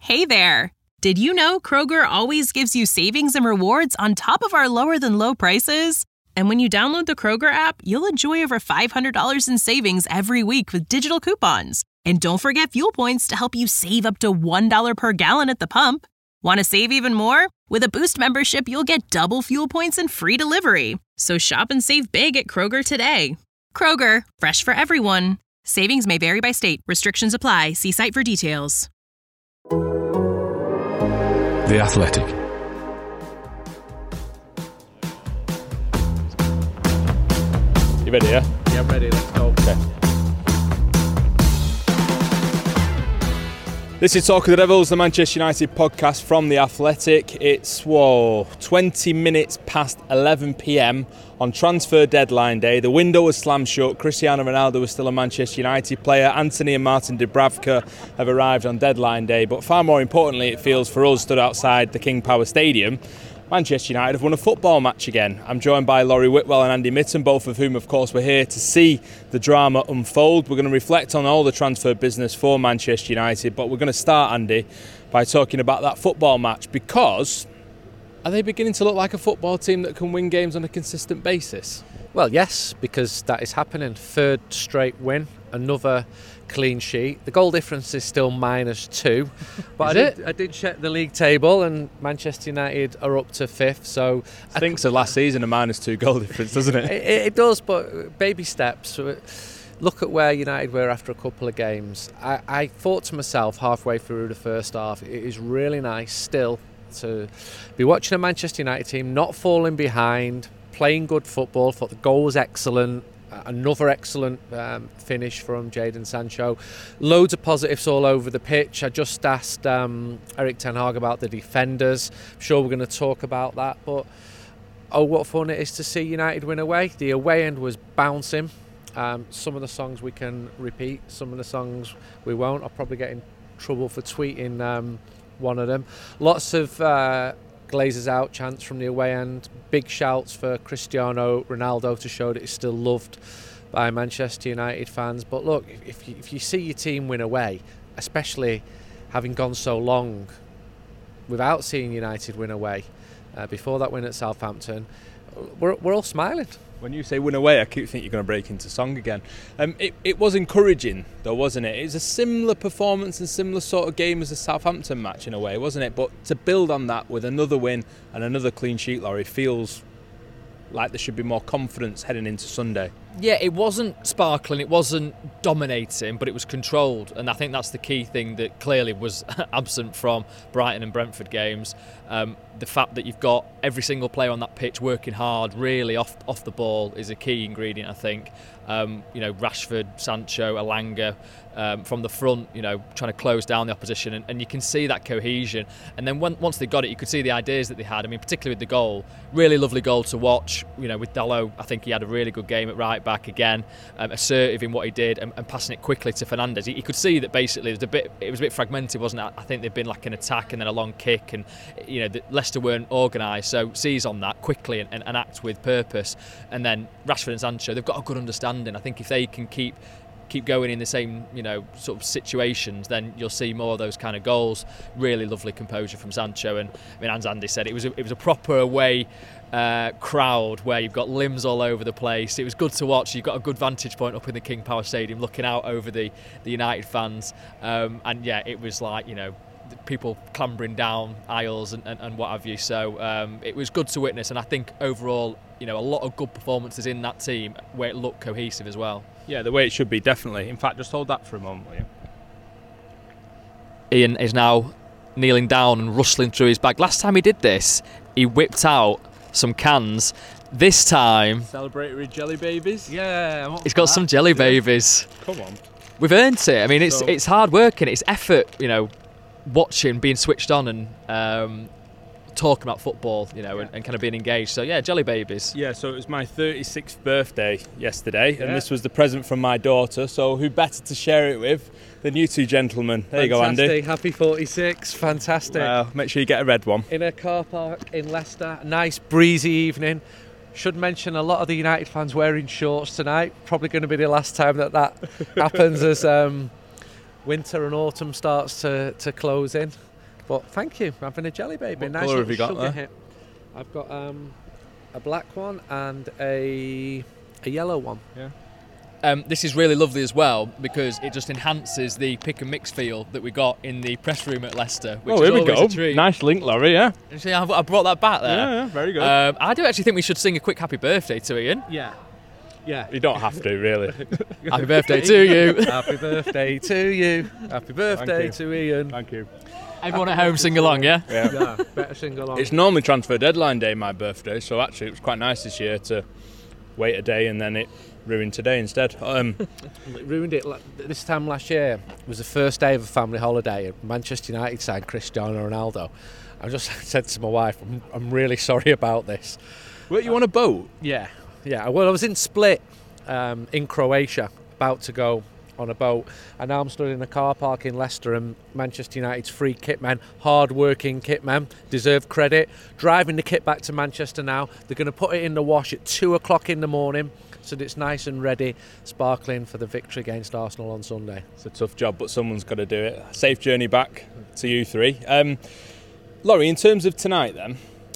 Hey there! Did you know Kroger always gives you savings and rewards on top of our lower-than-low prices? And when you download the Kroger app, you'll enjoy over $500 in savings every week with digital coupons. And don't forget fuel points to help you save up to $1 per gallon at the pump. Want to save even more? With a Boost membership, you'll get double fuel points and free delivery. So shop and save big at Kroger today. Kroger, fresh for everyone. Savings may vary by state. Restrictions apply. See site for details. The Athletic. You ready, yeah? Yeah, I'm ready. Let's go. Okay. This is Talk of the Devils, the Manchester United podcast from The Athletic. It's 20 minutes past 11 p.m. on transfer deadline day. The window was slammed shut. Cristiano Ronaldo was still a Manchester United player. Anthony and Martin Dubravka have arrived on deadline day. But far more importantly, it feels for us stood outside the King Power Stadium, Manchester United have won a football match again. I'm joined by Laurie Whitwell and Andy Mitten, both of whom, of course, were here to see the drama unfold. We're going to reflect on all the transfer business for Manchester United, but we're going to start, Andy, by talking about that football match, because are they beginning to look like a football team that can win games on a consistent basis? Well, yes, because that is happening. Third straight win, another clean sheet. The goal difference is still -2, but I did check the league table, and Manchester United are up to 5th. So I think so. Last season, a -2 goal difference, doesn't it? It does, but baby steps. Look at where United were after a couple of games. I thought to myself halfway through the first half, it is really nice still to be watching a Manchester United team not falling behind, playing good football. Thought the goal was excellent. Another excellent finish from Jadon Sancho. Loads of positives all over the pitch. I just asked Erik ten Hag about the defenders. I'm sure we're going to talk about that. But what fun it is to see United win away. The away end was bouncing. Some of the songs we can repeat. Some of the songs we won't. I'll probably get in trouble for tweeting one of them. Lots of Glazers out chants from the away end. Big shouts for Cristiano Ronaldo to show that he's still loved by Manchester United fans. But look, if you see your team win away, especially having gone so long without seeing United win away, before that win at Southampton, we're all smiling. When you say win away, I keep thinking you're going to break into song again. It was encouraging, though, wasn't it? It was a similar performance and similar sort of game as the Southampton match in a way, wasn't it? But to build on that with another win and another clean sheet, Laurie, feels like there should be more confidence heading into Sunday. Yeah, it wasn't sparkling, it wasn't dominating, but it was controlled. And I think that's the key thing that clearly was absent from Brighton and Brentford games. The fact that you've got every single player on that pitch working hard, really off the ball, is a key ingredient, I think. Rashford, Sancho, Elanga, from the front, trying to close down the opposition, and you can see that cohesion. And then once they got it, you could see the ideas that they had. I mean, particularly with the goal, really lovely goal to watch. With Dalot, I think he had a really good game at right back again, assertive in what he did, and passing it quickly to Fernandes. You could see that basically it was a bit fragmented, wasn't it? I think there'd been like an attack and then a long kick, and Leicester weren't organised, so seize on that quickly and act with purpose. And then Rashford and Sancho, they've got a good understanding. I think if they can keep going in the same sort of situations, then you'll see more of those kind of goals. Really lovely composure from Sancho, and I mean, as Andy said, it was a proper away crowd where you've got limbs all over the place. It was good to watch. You've got a good vantage point up in the King Power Stadium, looking out over the United fans, and yeah, it was like people clambering down aisles and what have you. So it was good to witness, and I think overall, a lot of good performances in that team where it looked cohesive as well. Yeah, the way it should be, definitely. In fact, just hold that for a moment, will you? Ian is now kneeling down and rustling through his bag. Last time he did this, he whipped out some cans. This time, celebratory jelly babies. Yeah, he's got some jelly babies. Come on, we've earned it. I mean, it's hard work and it's effort. Watching, being switched on, and talking about football, and kind of being engaged. So yeah, jelly babies. Yeah, so it was my 36th birthday yesterday, and this was the present from my daughter. So who better to share it with than you two gentlemen? There you go, Andy. Happy 46, fantastic. Make sure you get a red one. In a car park in Leicester, nice breezy evening. Should mention a lot of the United fans wearing shorts tonight. Probably going to be the last time that happens as winter and autumn starts to close in. But thank you. I'm having a jelly baby. What Nice colour have little you got sugar there? hit. I've got a black one and a yellow one. Yeah. This is really lovely as well because it just enhances the pick and mix feel that we got in the press room at Leicester. Which Oh, here is we always go. A treat. Nice link, Laurie, yeah. See, I brought that back there. Yeah, very good. I do actually think we should sing a quick happy birthday to Ian. Yeah. You don't have to, really. Happy birthday to you. Happy birthday to you. Happy birthday you. to Ian. Thank you. Everyone at home sing along, yeah? Yeah. Yeah, better sing along. It's normally transfer deadline day, my birthday, so actually it was quite nice this year to wait a day and then it ruined today instead. It ruined it. This time last year was the first day of a family holiday. Manchester United signed Cristiano Ronaldo. I just said to my wife, I'm really sorry about this. Were you on a boat? Yeah. Well, I was in Split, in Croatia, about to go on a boat, and now I'm stood in a car park in Leicester, and Manchester United's free kit men, hard-working kit men, deserve credit, driving the kit back to Manchester now. They're going to put it in the wash at 2 o'clock in the morning so that it's nice and ready, sparkling for the victory against Arsenal on Sunday. It's a tough job, but someone's got to do it. Safe journey back to you three. Laurie, in terms of tonight then,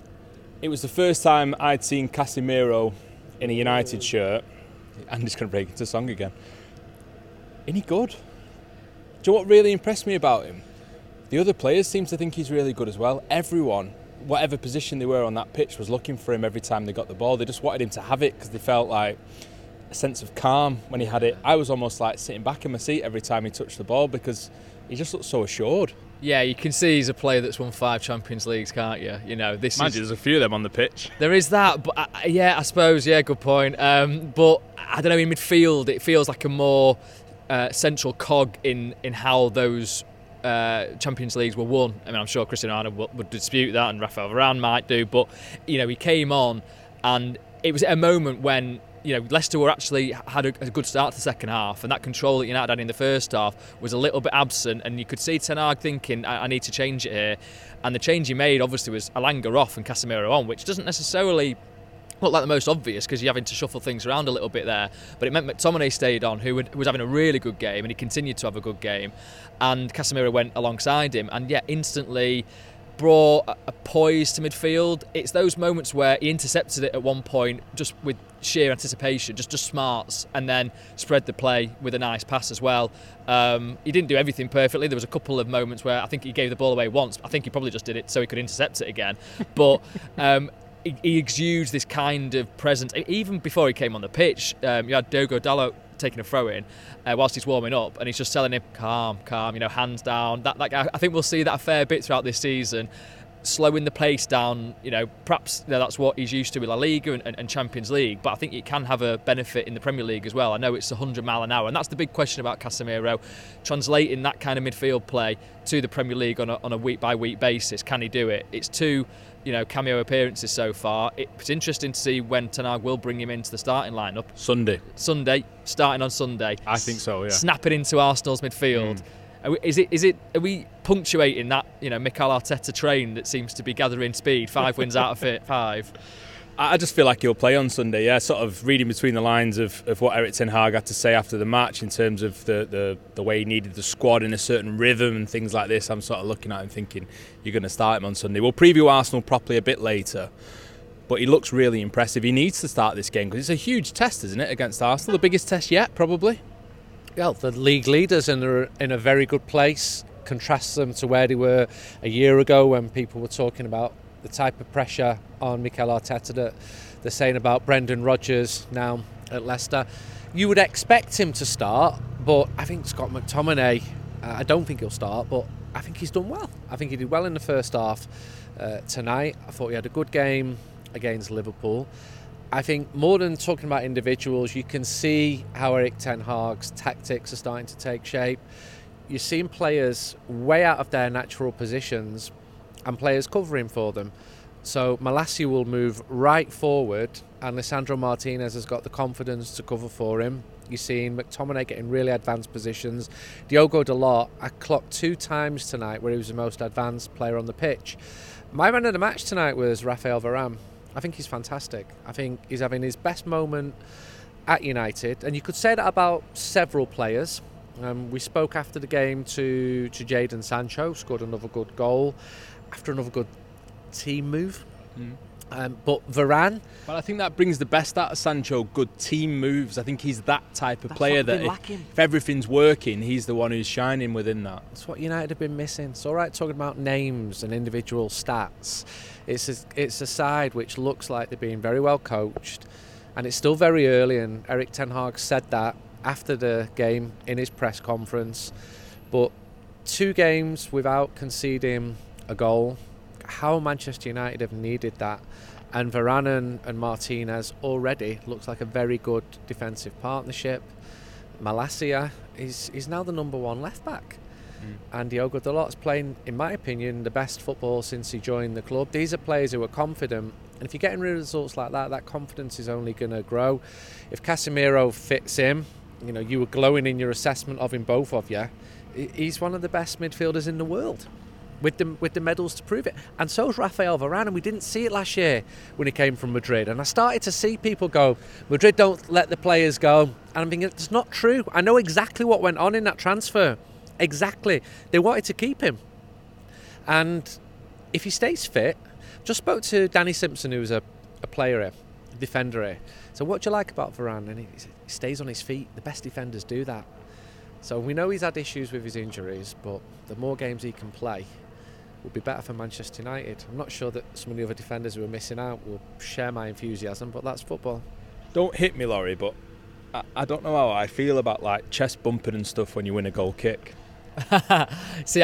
it was the first time I'd seen Casemiro in a United shirt. Andy's going to break into song again. Isn't he good? Do you know what really impressed me about him? The other players seem to think he's really good as well. Everyone, whatever position they were on that pitch, was looking for him every time they got the ball. They just wanted him to have it because they felt like a sense of calm when he had it. I was almost like sitting back in my seat every time he touched the ball because he just looked so assured. Yeah, you can see he's a player that's won 5 Champions Leagues, can't you? You know, this Mind is... you, there's a few of them on the pitch. There is that, but I suppose, good point. But I don't know, in midfield, it feels like a more central cog in how those Champions Leagues were won. I mean, I'm sure Cristiano would dispute that, and Rafael Varane might do, but he came on, and it was at a moment when Leicester were actually had a good start to the second half, and that control that United had in the first half was a little bit absent, and you could see Ten Hag thinking, I need to change it here. And the change he made obviously was Elanga off and Casemiro on, which doesn't necessarily look like the most obvious because you're having to shuffle things around a little bit there, but it meant McTominay stayed on, who was having a really good game, and he continued to have a good game, and Casemiro went alongside him, and instantly brought a poise to midfield. It's those moments where he intercepted it at one point just with sheer anticipation, just smarts, and then spread the play with a nice pass as well. He didn't do everything perfectly. There was a couple of moments where I think he gave the ball away once. I think he probably just did it so he could intercept it again. But he exudes this kind of presence. Even before he came on the pitch, you had Diogo Dalot taking a throw in whilst he's warming up, and he's just telling him calm, hands down. That I think we'll see that a fair bit throughout this season, slowing the pace down. Perhaps that's what he's used to with La Liga and Champions League, but I think it can have a benefit in the Premier League as well. I know it's 100 mile an hour, and that's the big question about Casemiro, translating that kind of midfield play to the Premier League on a week by week basis. Can he do it? It's 2 cameo appearances so far. It's interesting to see when Ten Hag will bring him into the starting lineup. Sunday, starting on Sunday. I think so, yeah. Snapping into Arsenal's midfield. Are we punctuating that Mikel Arteta train that seems to be gathering speed? 5 wins out of 5. I just feel like he'll play on Sunday, yeah. Sort of reading between the lines of what Erik ten Hag had to say after the match in terms of the way he needed the squad in a certain rhythm and things like this. I'm sort of looking at him thinking, you're going to start him on Sunday. We'll preview Arsenal properly a bit later, but he looks really impressive. He needs to start this game because it's a huge test, isn't it, against Arsenal? The biggest test yet, probably. Well, the league leaders are in a very good place. Contrast them to where they were a year ago when people were talking about the type of pressure on Mikel Arteta that they're saying about Brendan Rodgers now at Leicester. You would expect him to start, but I think Scott McTominay, I don't think he'll start, but I think he's done well. I think he did well in the first half tonight. I thought he had a good game against Liverpool. I think more than talking about individuals, you can see how Erik ten Hag's tactics are starting to take shape. You're seeing players way out of their natural positions and players covering for them. So Malacia will move right forward, and Lisandro Martinez has got the confidence to cover for him. You're seeing McTominay getting really advanced positions. Diogo Dalot, I clocked 2 times tonight where he was the most advanced player on the pitch. My man of the match tonight was Rafael Varane. I think he's fantastic. I think he's having his best moment at United, and you could say that about several players. We spoke after the game to Jadon Sancho, scored another good goal after another good team move. But Varane... But I think that brings the best out of Sancho, good team moves. I think he's that type of player that if everything's working, he's the one who's shining within that. That's what United have been missing. It's all right talking about names and individual stats. It's a side which looks like they're being very well coached, and it's still very early, and Erik ten Hag said that after the game in his press conference. But 2 games without conceding a goal, how Manchester United have needed that. And Varane and Martinez already looks like a very good defensive partnership. Malacia is now the number 1 left back. And Diogo Dalot's playing, in my opinion, the best football since he joined the club. These are players who are confident, and if you're getting results like that, that confidence is only going to grow. If Casemiro fits in, you were glowing in your assessment of him, both of you. He's one of the best midfielders in the world, with the medals to prove it. And so is Rafael Varane, and we didn't see it last year when he came from Madrid. And I started to see people go, Madrid don't let the players go. And I'm thinking, it's not true. I know exactly what went on in that transfer. Exactly. They wanted to keep him. And if he stays fit, just spoke to Danny Simpson, who's a player here, a defender here. So what do you like about Varane? And he stays on his feet. The best defenders do that. So we know he's had issues with his injuries, but the more games he can play will be better for Manchester United. I'm not sure that some of the other defenders who are missing out will share my enthusiasm, but that's football. Don't hit me, Laurie, but I don't know how I feel about like chest bumping and stuff when you win a goal kick. See,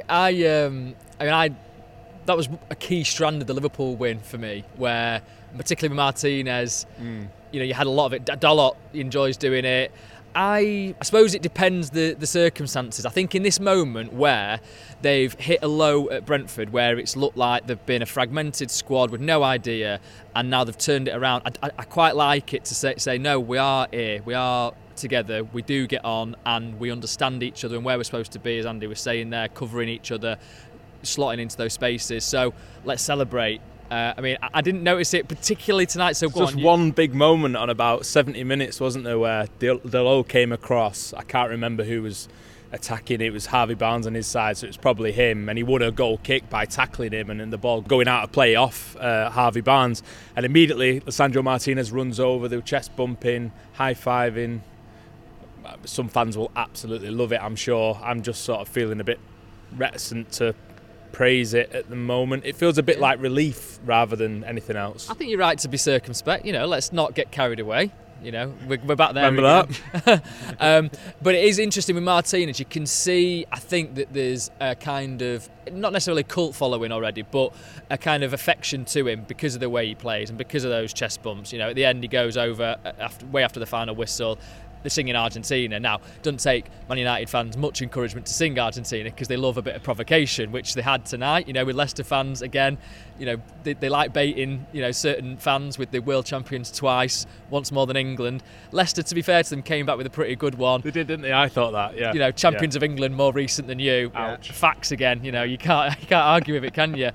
that was a key strand of the Liverpool win for me, where particularly with Martinez, you had a lot of it. Dalot enjoys doing it. I suppose it depends the circumstances. I think in this moment where they've hit a low at Brentford, where it's looked like they've been a fragmented squad with no idea, and now they've turned it around, I quite like it to say no, we are here, we are together, we do get on, and we understand each other and where we're supposed to be, as Andy was saying there, covering each other, slotting into those spaces. So let's celebrate. I didn't notice it particularly tonight. So just one big moment on about 70 minutes, wasn't there, where Dalot came across. I can't remember who was attacking. It was Harvey Barnes on his side, so it was probably him, and he won a goal kick by tackling him and then the ball going out of play off Harvey Barnes, and immediately Lisandro Martinez runs over. They were chest bumping, high-fiving. Some fans will absolutely love it, I'm sure. I'm just sort of feeling a bit reticent to praise it at the moment. It feels a bit like relief rather than anything else. I think you're right to be circumspect. Let's not get carried away. We're back there. Remember that? But it is interesting with Martinez. You can see, I think, that there's a kind of, not necessarily cult following already, but a kind of affection to him because of the way he plays and because of those chest bumps. At the end he goes over way after the final whistle. They're singing Argentina. Now, it doesn't take Man United fans much encouragement to sing Argentina because they love a bit of provocation, which they had tonight. With Leicester fans, again, they like baiting, certain fans with the world champions twice, once more than England. Leicester, to be fair to them, came back with a pretty good one. They did, didn't they? I thought that, yeah. Champions of England more recent than you. Ouch. Facts again, you can't argue with it, can you?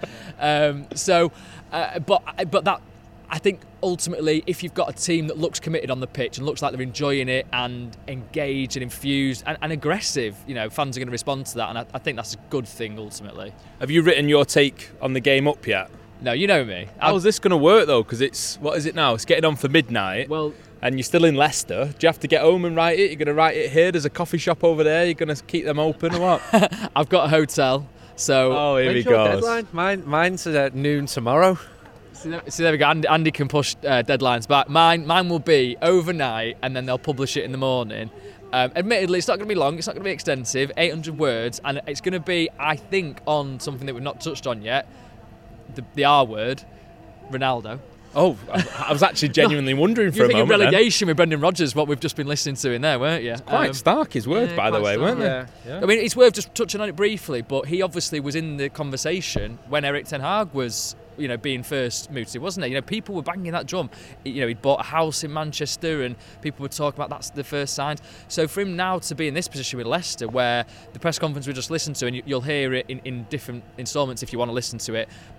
But that, I think ultimately, if you've got a team that looks committed on the pitch and looks like they're enjoying it and engaged and infused and aggressive, fans are going to respond to that, and I think that's a good thing ultimately. Have you written your take on the game up yet? No, you know me. How's this going to work though? Because what is it now? It's getting on for midnight. Well, and you're still in Leicester. Do you have to get home and write it? You're going to write it here? There's a coffee shop over there. You're going to keep them open or what? I've got a hotel. So here he goes. Deadline? Mine's at noon tomorrow. So there we go. Andy can push deadlines back. Mine will be overnight, and then they'll publish it in the morning. Admittedly, it's not going to be long. It's not going to be extensive. 800 words, and it's going to be, I think, on something that we've not touched on yet. The R word, Ronaldo. Oh, I was actually genuinely wondering for a moment. You're thinking relegation with Brendan Rodgers, what we've just been listening to in there, weren't you? Quite stark, his words, by the way, weren't they? Yeah. I mean, it's worth just touching on it briefly, but he obviously was in the conversation when Erik ten Hag was, being first mooted, wasn't he? People were banging that drum. He'd bought a house in Manchester, and people were talking about that's the first signs. So for him now to be in this position with Leicester, where the press conference we just listened to, and you'll hear it in different instalments if you want to listen to it,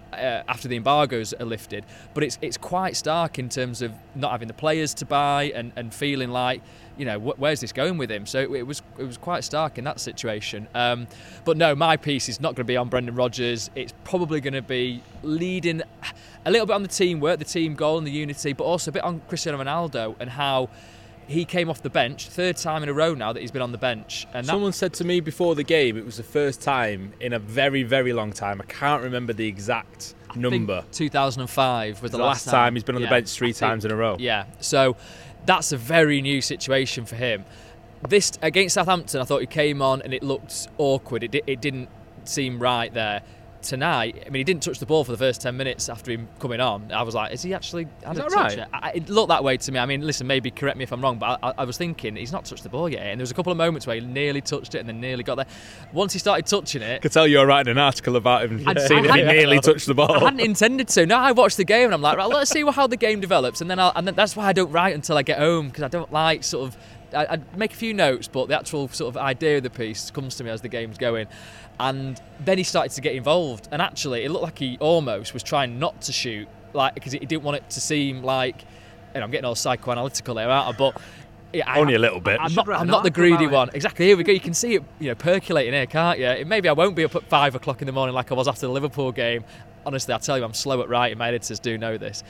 after the embargoes are lifted. But it's quite stark in terms of not having the players to buy and feeling like, where's this going with him? So it was quite stark in that situation. But no, my piece is not going to be on Brendan Rodgers. It's probably going to be leading a little bit on the teamwork, the team goal and the unity, but also a bit on Cristiano Ronaldo and how he came off the bench, third time in a row now that he's been on the bench. And someone said to me before the game it was the first time in a very, very long time. I can't remember the exact number. I think 2005 was the last time he's been on the bench three times in a row. Yeah, so that's a very new situation for him. This against Southampton, I thought he came on and it looked awkward. It didn't seem right there. Tonight, he didn't touch the ball for the first 10 minutes after him coming on. I was like, is he actually had a touch it? It looked that way to me. Listen, maybe correct me if I'm wrong, but I was thinking he's not touched the ball yet. And there was a couple of moments where he nearly touched it and then nearly got there. Once he started touching it, I could tell you were writing an article about him seeing if he nearly touched the ball. I hadn't intended to. Now I watched the game and I'm like, right, let's see how the game develops, and then that's why I don't write until I get home, because I don't like I make a few notes, but the actual sort of idea of the piece comes to me as the game's going. And then he started to get involved, and actually it looked like he almost was trying not to shoot, because he didn't want it to seem like, I'm getting all psychoanalytical here, aren't I? But only a little bit. I'm not the greedy one. Exactly. Here we go. You can see it, percolating here, can't you? Maybe I won't be up at 5 o'clock in the morning like I was after the Liverpool game. Honestly, I tell you, I'm slow at writing. My editors do know this.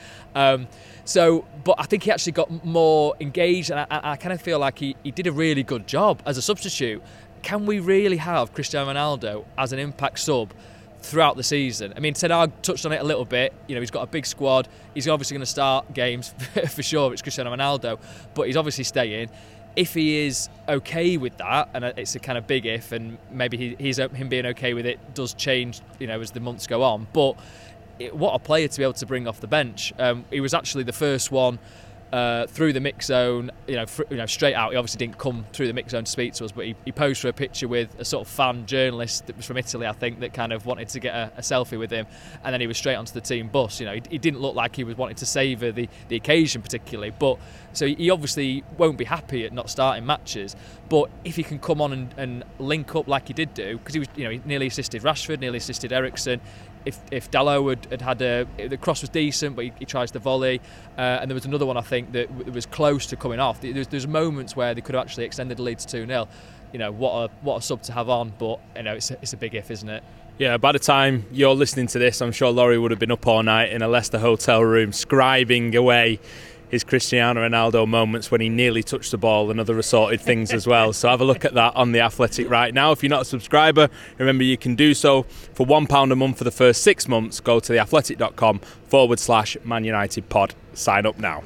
But I think he actually got more engaged, and I kind of feel like he did a really good job as a substitute. Can we really have Cristiano Ronaldo as an impact sub throughout the season? Ten Hag touched on it a little bit. He's got a big squad. He's obviously going to start games for sure. It's Cristiano Ronaldo, but he's obviously staying. If he is okay with that, and it's a kind of big if, and maybe him being okay with it does change, as the months go on. But what a player to be able to bring off the bench. He was actually the first one through the mix zone, straight out. He obviously didn't come through the mix zone to speak to us, but he posed for a picture with a sort of fan journalist that was from Italy, I think, that kind of wanted to get a selfie with him, and then he was straight onto the team bus. He didn't look like he was wanting to savour the occasion particularly, but so he obviously won't be happy at not starting matches. But if he can come on and link up like he did do, because he was, he nearly assisted Rashford, nearly assisted Eriksen. If Dalot had the cross was decent, but he tries the volley, and there was another one I think that was close to coming off. There's moments where they could have actually extended the lead to 2-0. What a sub to have on, but it's a big if, isn't it? Yeah, by the time you're listening to this, I'm sure Laurie would have been up all night in a Leicester hotel room scribing away his Cristiano Ronaldo moments when he nearly touched the ball and other assorted things as well. So have a look at that on The Athletic right now. If you're not a subscriber, remember you can do so for £1 a month for the first 6 months. Go to theathletic.com/Man United pod. Sign up now.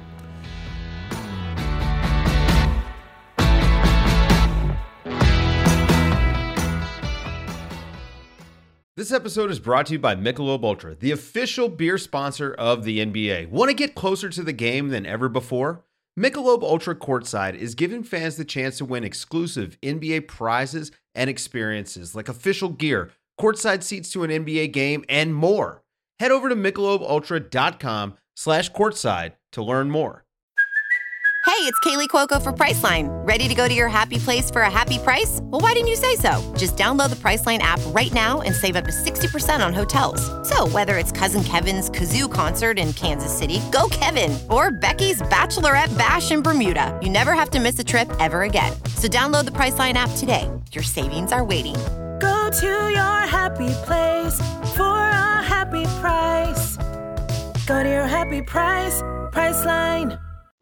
This episode is brought to you by Michelob Ultra, the official beer sponsor of the NBA. Want to get closer to the game than ever before? Michelob Ultra Courtside is giving fans the chance to win exclusive NBA prizes and experiences like official gear, courtside seats to an NBA game, and more. Head over to MichelobUltra.com/courtside to learn more. Hey, it's Kaylee Cuoco for Priceline. Ready to go to your happy place for a happy price? Well, why didn't you say so? Just download the Priceline app right now and save up to 60% on hotels. So whether it's Cousin Kevin's Kazoo Concert in Kansas City, go Kevin, or Becky's Bachelorette Bash in Bermuda, you never have to miss a trip ever again. So download the Priceline app today. Your savings are waiting. Go to your happy place for a happy price. Go to your happy price, Priceline.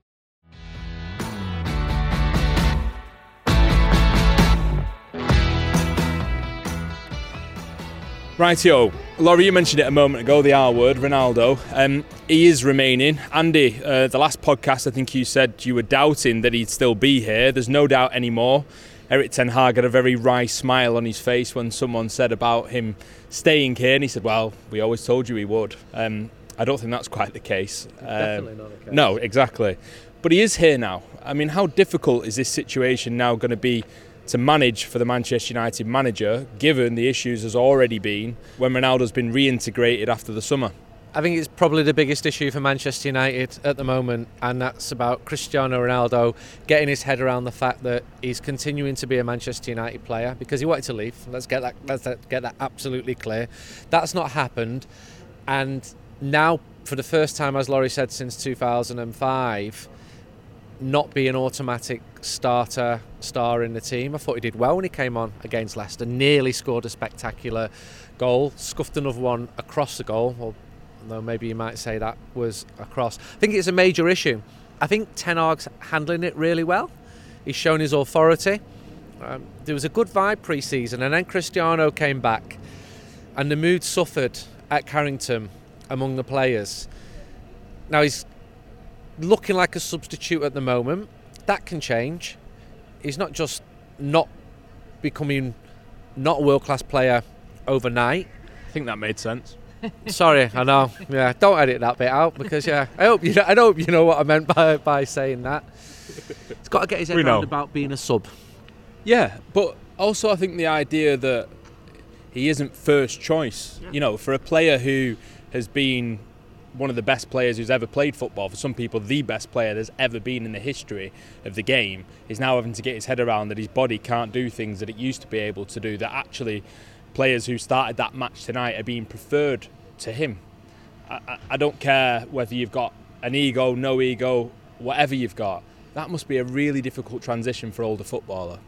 Rightio. Laurie, you mentioned it a moment ago, the R word, Ronaldo. He is remaining. Andy, the last podcast, I think you said you were doubting that he'd still be here. There's no doubt anymore. Erik ten Hag had a very wry smile on his face when someone said about him staying here, and he said, well, we always told you he would. I don't think that's quite the case. Definitely not the case. No, exactly. But he is here now. How difficult is this situation now going to be to manage for the Manchester United manager, given the issues has already been when Ronaldo's been reintegrated after the summer? I think it's probably the biggest issue for Manchester United at the moment, and that's about Cristiano Ronaldo getting his head around the fact that he's continuing to be a Manchester United player because he wanted to leave. Let's get that absolutely clear. That's not happened. And now, for the first time, as Laurie said, since 2005, not be an automatic star in the team. I thought he did well when he came on against Leicester. Nearly scored a spectacular goal, scuffed another one across the goal, although maybe you might say that was across. I think it's a major issue. I think Ten Hag's handling it really well. He's shown his authority. There was a good vibe pre-season, and then Cristiano came back, and the mood suffered at Carrington among the players. Now he's looking like a substitute at the moment. That can change. He's not just not becoming not a world-class player overnight. I think that made sense. Sorry, I know. Yeah, don't edit that bit out because I hope you know what I meant by saying that. He's got to get his head around about being a sub. Yeah, but also I think the idea that he isn't first choice, for a player who has been one of the best players who's ever played football, for some people the best player there's ever been in the history of the game, is now having to get his head around that his body can't do things that it used to be able to do, that actually players who started that match tonight are being preferred to him. I don't care whether you've got an ego, no ego, whatever you've got. That must be a really difficult transition for an older footballer.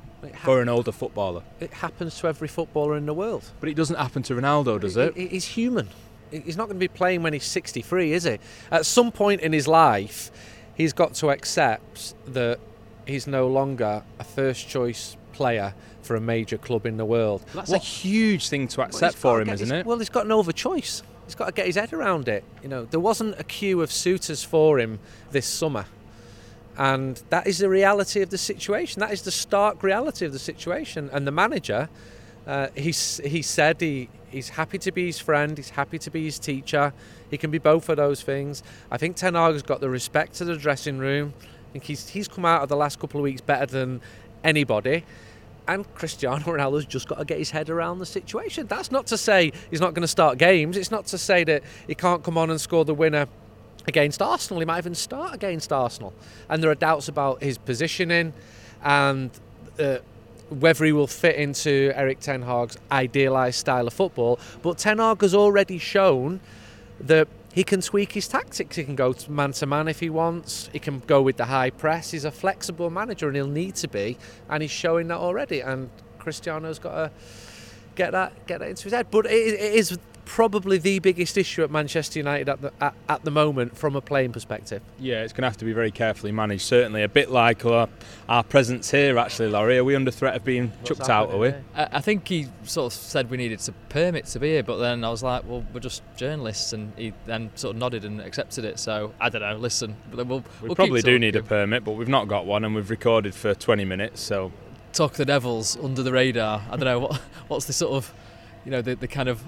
It happens to every footballer in the world. But it doesn't happen to Ronaldo, does it? He's human. He's not going to be playing when he's 63, is he? At some point in his life, he's got to accept that he's no longer a first-choice player for a major club in the world. That's a huge thing to accept for him, isn't it? Well, he's got no other choice. He's got to get his head around it. There wasn't a queue of suitors for him this summer. And that is the reality of the situation. That is the stark reality of the situation. And the manager, he said he's happy to be his friend, he's happy to be his teacher. He can be both of those things. I think Ten Hag has got the respect to the dressing room. I think he's come out of the last couple of weeks better than anybody. And Cristiano Ronaldo's just got to get his head around the situation. That's not to say he's not going to start games. It's not to say that he can't come on and score the winner against Arsenal. He might even start against Arsenal. And there are doubts about his positioning and whether he will fit into Erik Ten Hag's idealised style of football. But Ten Hag has already shown that he can tweak his tactics. He can go man-to-man if he wants. He can go with the high press. He's a flexible manager, and he'll need to be. And he's showing that already. And Cristiano's got to get that into his head. But it is probably the biggest issue at Manchester United at the moment from a playing perspective. Yeah, it's going to have to be very carefully managed, certainly. A bit like our presence here, actually, Laurie. Are we under threat of being chucked out, are we? I think he sort of said we needed a permit to be here, but then I was like, well, we're just journalists, and he then sort of nodded and accepted it. So, I don't know, listen. We'll probably do need a permit, but we've not got one, and we've recorded for 20 minutes, so... Talk the Devils under the radar. I don't know, what's the sort of, the kind of...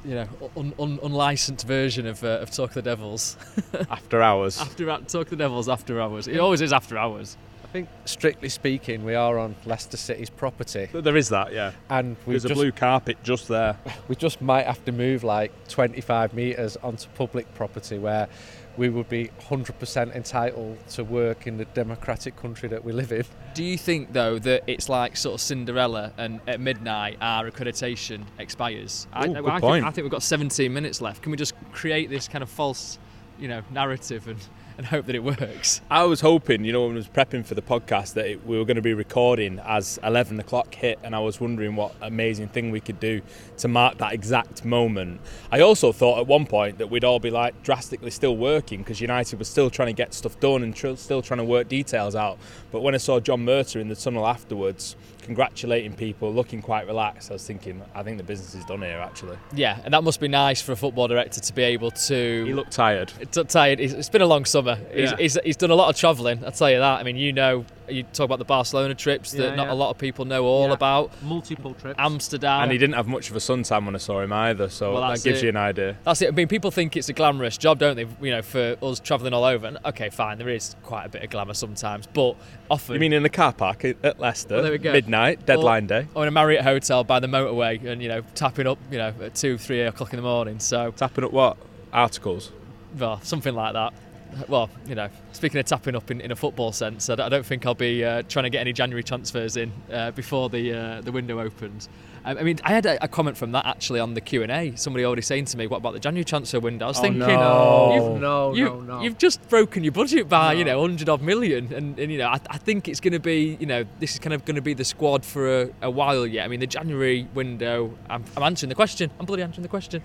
unlicensed version of Talk the Devils. After hours. Talk the Devils after hours. It always is after hours. I think, strictly speaking, we are on Leicester City's property. There is that, yeah. And there's a blue carpet just there. We just might have to move like 25 metres onto public property where we would be 100% entitled to work in the democratic country that we live in. Do you think, though, that it's like sort of Cinderella and at midnight our accreditation expires? Good point. I think we've got 17 minutes left. Can we just create this kind of false, narrative and hope that it works? I was hoping, when I was prepping for the podcast, that we were going to be recording as 11 o'clock hit, and I was wondering what amazing thing we could do to mark that exact moment. I also thought at one point that we'd all be like drastically still working because United was still trying to get stuff done and still trying to work details out. But when I saw John Murtough in the tunnel afterwards, congratulating people, looking quite relaxed, I was thinking, I think the business is done here, actually. Yeah, and that must be nice for a football director to be able to... He looked tired. It's been a long summer. Yeah. He's done a lot of travelling, I'll tell you that. I mean, you talk about the Barcelona trips that not a lot of people know all about. Multiple trips. Amsterdam. And he didn't have much of a suntan when I saw him either, so that gives you an idea. That's it. I mean, people think it's a glamorous job, don't they? For us travelling all over. And okay, fine, there is quite a bit of glamour sometimes, but often... You mean in the car park at Leicester, there we go. Midnight, deadline day? Or in a Marriott hotel by the motorway and, tapping up, at 2, 3 o'clock in the morning. So tapping up what? Articles? Well, something like that. Well, speaking of tapping up in a football sense, I don't think I'll be trying to get any January transfers in before the window opens. I mean, I had a comment from that actually on the Q&A. Somebody already saying to me, what about the January transfer window? I was thinking, you've just broken your budget by, 100 odd million. And I think it's going to be, this is kind of going to be the squad for a while yet. I mean, the January window, I'm answering the question. I'm bloody answering the question.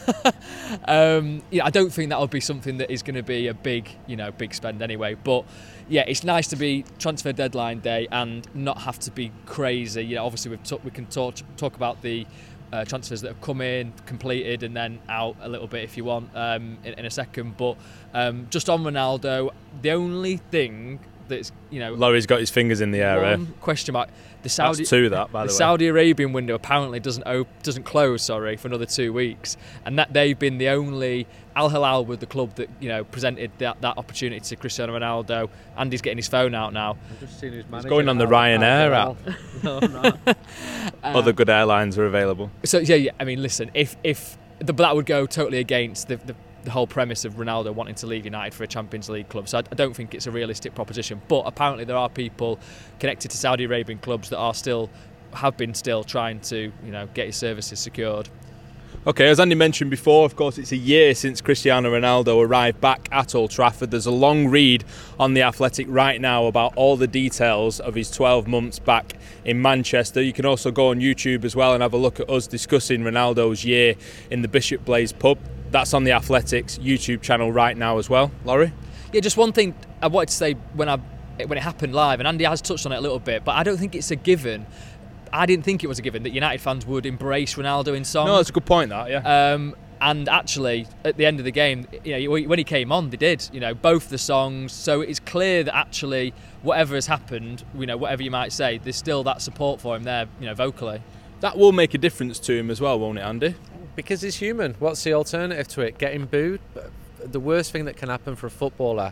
I don't think that'll be something that is going to be a big spend anyway. But yeah, it's nice to be transfer deadline day and not have to be crazy. Obviously we can talk about the transfers that have come in, completed, and then out a little bit if you want in a second. But just on Ronaldo, the only thing that's Laurie's got his fingers in the air. Question mark. The Saudi, that's two, that by the way. Saudi Arabian window apparently doesn't close. For another 2 weeks, and that they've been the only. Al Hilal with the club that presented that opportunity to Cristiano Ronaldo. Andy's getting his phone out now. I've just seen his manager. It's going on the Ryanair app. No. Other good airlines are available. So yeah. I mean, listen, if that would go totally against the whole premise of Ronaldo wanting to leave United for a Champions League club. So I don't think it's a realistic proposition. But apparently there are people connected to Saudi Arabian clubs that have been trying to get his services secured. Okay, as Andy mentioned before, of course, it's a year since Cristiano Ronaldo arrived back at Old Trafford. There's a long read on The Athletic right now about all the details of his 12 months back in Manchester. You can also go on YouTube as well and have a look at us discussing Ronaldo's year in the Bishop Blaze pub. That's on The Athletic's YouTube channel right now as well. Laurie? Yeah, just one thing I wanted to say when it happened live, and Andy has touched on it a little bit, but I don't think it's a given. I didn't think it was a given that United fans would embrace Ronaldo in song. No, that's a good point, that, yeah. And actually, at the end of the game, when he came on, they did, both the songs. So it's clear that actually, whatever has happened, whatever you might say, there's still that support for him there, vocally. That will make a difference to him as well, won't it, Andy? Because he's human. What's the alternative to it? Getting booed? The worst thing that can happen for a footballer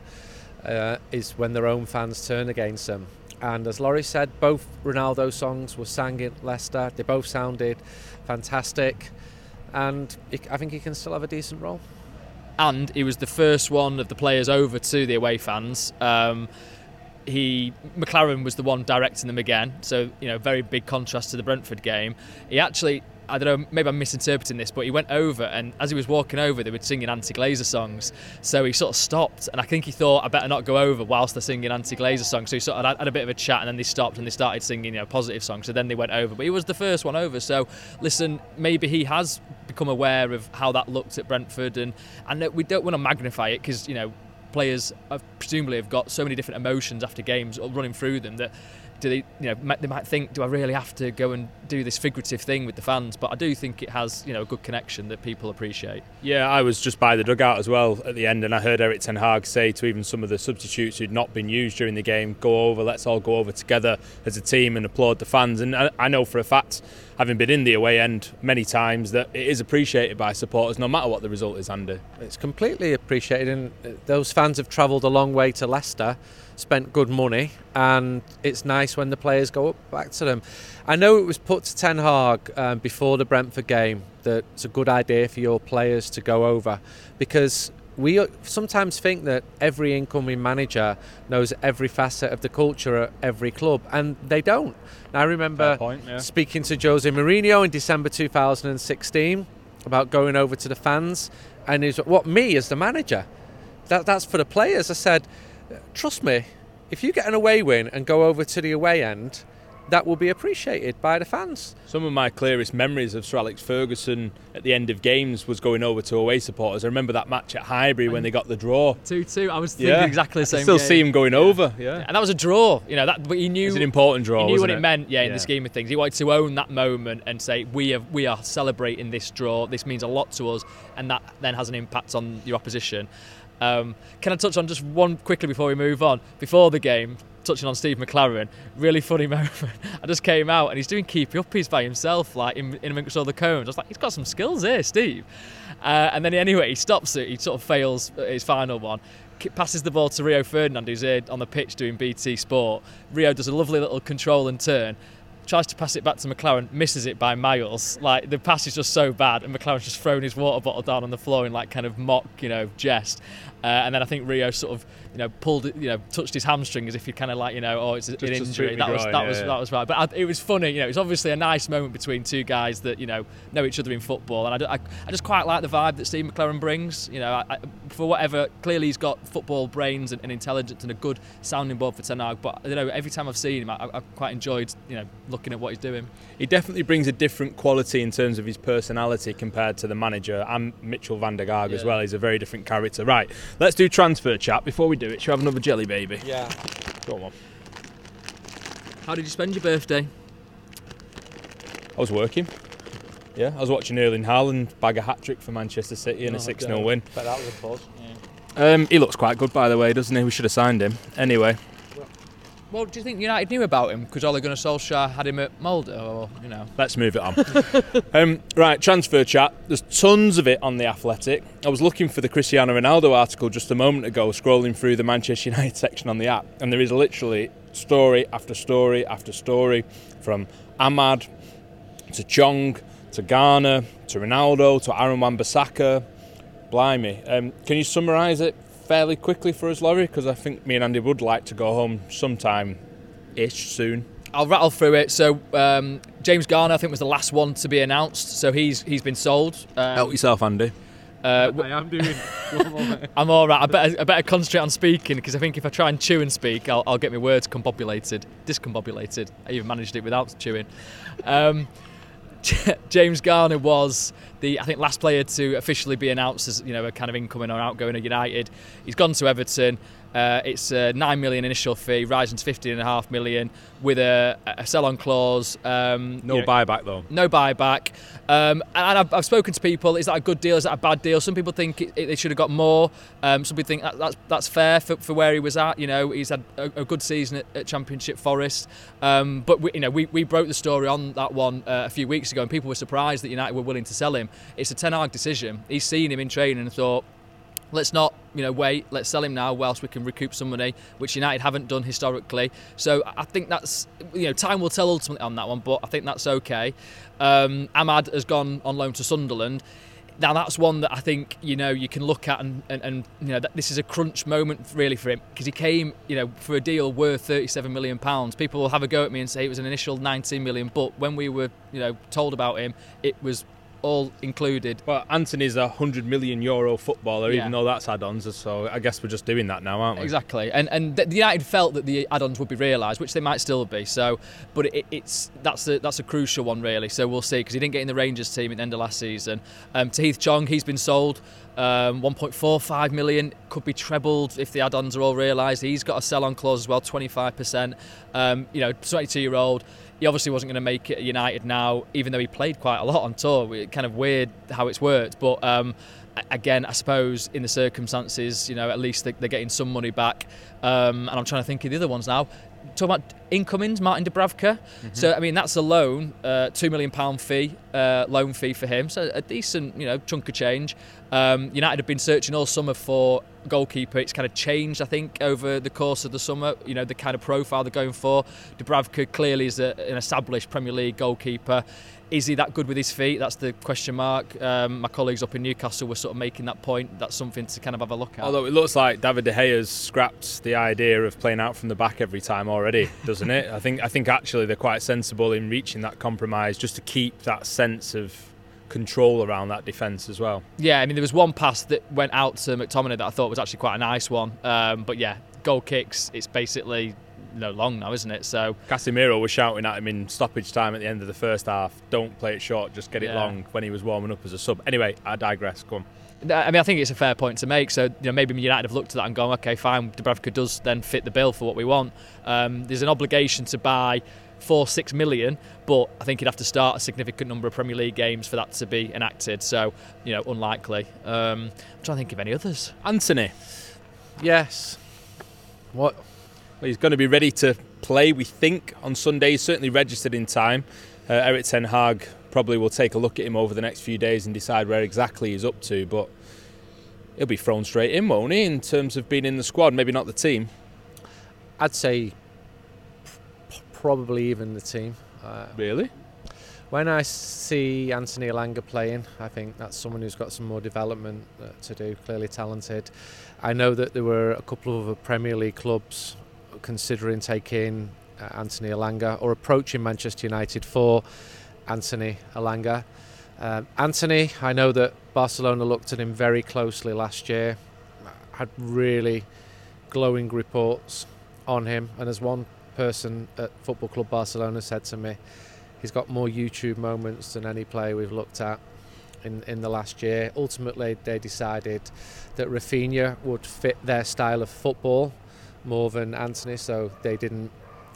is when their own fans turn against them. And as Laurie said, both Ronaldo songs were sang in Leicester. They both sounded fantastic. And I think he can still have a decent role. And he was the first one of the players over to the away fans. McLaren was the one directing them again. So, very big contrast to the Brentford game. He actually, I don't know, maybe I'm misinterpreting this, but he went over, and as he was walking over, they were singing Anti-Glazer songs. So he sort of stopped, and I think he thought, I better not go over whilst they're singing Anti-Glazer songs. So he sort of had a bit of a chat, and then they stopped and they started singing, positive songs. So then they went over, but he was the first one over. So listen, maybe he has become aware of how that looked at Brentford, and we don't want to magnify it because players presumably have got so many different emotions after games running through them that. They might think, do I really have to go and do this figurative thing with the fans? But I do think it has, a good connection that people appreciate. Yeah, I was just by the dugout as well at the end, and I heard Erik ten Hag say to even some of the substitutes who'd not been used during the game, let's all go over together as a team and applaud the fans. And I know for a fact, having been in the away end many times, that it is appreciated by supporters no matter what the result is, Andy. It's completely appreciated, and those fans have travelled a long way to Leicester, spent good money, and it's nice when the players go up back to them. I know it was put to Ten Hag before the Brentford game that it's a good idea for your players to go over, because we sometimes think that every incoming manager knows every facet of the culture at every club, and they don't. And I remember speaking to Jose Mourinho in December 2016 about going over to the fans, and he's me as the manager? That's for the players. I said, trust me, if you get an away win and go over to the away end, that will be appreciated by the fans. Some of my clearest memories of Sir Alex Ferguson at the end of games was going over to away supporters. I remember that match at Highbury when they got the draw. 2-2. I was thinking exactly the same. I still see him going over. Yeah, and that was a draw. But he knew it was an important draw. He knew what it meant. In the scheme of things, he wanted to own that moment and say, "We are celebrating this draw. This means a lot to us," and that then has an impact on your opposition. Can I touch on just one quickly before we move on? Before the game, touching on Steve McLaren, really funny moment. I just came out and he's doing keepy uppies by himself, like in amongst all the cones. I was like, he's got some skills here, Steve. And then anyway, he stops it. He sort of fails his final one. Passes the ball to Rio Ferdinand, who's here on the pitch doing BT Sport. Rio does a lovely little control and turn. tries to pass it back to McLaren, misses it by miles. Like, the pass is just so bad, and McLaren's just thrown his water bottle down on the floor in like kind of mock, jest. And then I think Rio sort of, pulled it, touched his hamstring as if he kind of like, it's an injury. That was right. But it was funny. It was obviously a nice moment between two guys that know each other in football, and I just quite like the vibe that Steve McLaren brings. For whatever, clearly he's got football brains and intelligence and a good sounding board for Ten Hag. But every time I've seen him, I've quite enjoyed looking at what he's doing. He definitely brings a different quality in terms of his personality compared to the manager, and Mitchell van der Gaag as well. He's a very different character. Right, let's do transfer chat. Before we do it, should we have another jelly baby? Yeah. Go on. How did you spend your birthday? I was working. Yeah, I was watching Erling Haaland bag a hat-trick for Manchester City in a 6-0 win. Bet that was a buzz. Yeah. He looks quite good, by the way, doesn't he? We should have signed him. Anyway. Well, do you think United knew about him because Ole Gunnar Solskjaer had him at Molde, or Let's move it on. Right, transfer chat. There's tons of it on The Athletic. I was looking for the Cristiano Ronaldo article just a moment ago, scrolling through the Manchester United section on the app, and there is literally story after story after story, from Ahmad to Chong to Garner to Ronaldo to Aaron Wan-Bissaka. Blimey. Can you summarise it fairly quickly for us, Laurie? Because I think me and Andy would like to go home sometime-ish soon. I'll rattle through it. So James Garner, I think, was the last one to be announced. So he's been sold. Help yourself, Andy. I am doing. I'm all right. I better concentrate on speaking, because I think if I try and chew and speak, I'll get my words discombobulated. I even managed it without chewing. James Garner was the, I think, last player to officially be announced as a kind of incoming or outgoing at United. He's gone to Everton. It's a $9 million initial fee, rising to $15.5 million with a sell-on clause. No buyback though. No buyback. And I've spoken to people. Is that a good deal? Is that a bad deal? Some people think they should have got more. Some people think that's fair for where he was at. He's had a good season at Championship Forest. But we broke the story on that one a few weeks ago, and people were surprised that United were willing to sell him. It's a Ten Hag decision. He's seen him in training and thought, let's not, wait. Let's sell him now whilst we can recoup some money, which United haven't done historically. So I think that's, time will tell ultimately on that one, but I think that's okay. Ahmad has gone on loan to Sunderland. Now that's one that I think you can look at and that this is a crunch moment really for him, because he came for a deal worth £37 million. People will have a go at me and say it was an initial 19 million, but when we were told about him, it was all included. Well, Anthony's a €100 million footballer, even though that's add-ons, so I guess we're just doing that now, aren't we? Exactly, and the United felt that the add-ons would be realised, which they might still be. So, but that's a crucial one really. So we'll see, because he didn't get in the Rangers team at the end of last season. Tahith Chong, he's been sold. 1.45 million, could be trebled if the add-ons are all realised. He's got a sell-on clause as well, 25%. 22-year-old. He obviously wasn't going to make it at United now, even though he played quite a lot on tour. It's kind of weird how it's worked, but again, I suppose in the circumstances, at least they're getting some money back. And I'm trying to think of the other ones now. Talking about incomings, Martin Dubravka. Mm-hmm. So I mean, that's a loan, £2 million fee, loan fee for him. So a decent, chunk of change. United have been searching all summer for a goalkeeper. It's kind of changed, I think, over the course of the summer. The kind of profile they're going for. Dubravka clearly is an established Premier League goalkeeper. Is he that good with his feet? That's the question mark. My colleagues up in Newcastle were sort of making that point. That's something to kind of have a look at. Although it looks like David De Gea's scrapped the idea of playing out from the back every time already, doesn't it? I think actually they're quite sensible in reaching that compromise just to keep that sense of control around that defence as well. Yeah, I mean, there was one pass that went out to McTominay that I thought was actually quite a nice one. But yeah, goal kicks, it's basically long now, isn't it? So Casemiro was shouting at him in stoppage time at the end of the first half, don't play it short, just get it long, when he was warming up as a sub. Anyway, I digress. Go on. I mean, I think it's a fair point to make. So maybe United have looked at that and gone, okay, fine, Dubravka does then fit the bill for what we want. There's an obligation to buy 4-6 million, but I think you'd have to start a significant number of Premier League games for that to be enacted. So unlikely. I'm trying to think of any others. Anthony. Yes. What? Well, he's going to be ready to play, we think, on Sunday. He's certainly registered in time. Erik ten Hag probably will take a look at him over the next few days and decide where exactly he's up to, but he'll be thrown straight in, won't he, in terms of being in the squad, maybe not the team? I'd say probably even the team. Really? When I see Anthony Elanga playing, I think that's someone who's got some more development to do, clearly talented. I know that there were a couple of other Premier League clubs considering taking Anthony Elanga or approaching Manchester United for Anthony Elanga. Anthony, I know that Barcelona looked at him very closely last year, had really glowing reports on him, and as one person at Football Club Barcelona said to me, he's got more YouTube moments than any player we've looked at in the last year. Ultimately, they decided that Rafinha would fit their style of football more than Anthony, so they didn't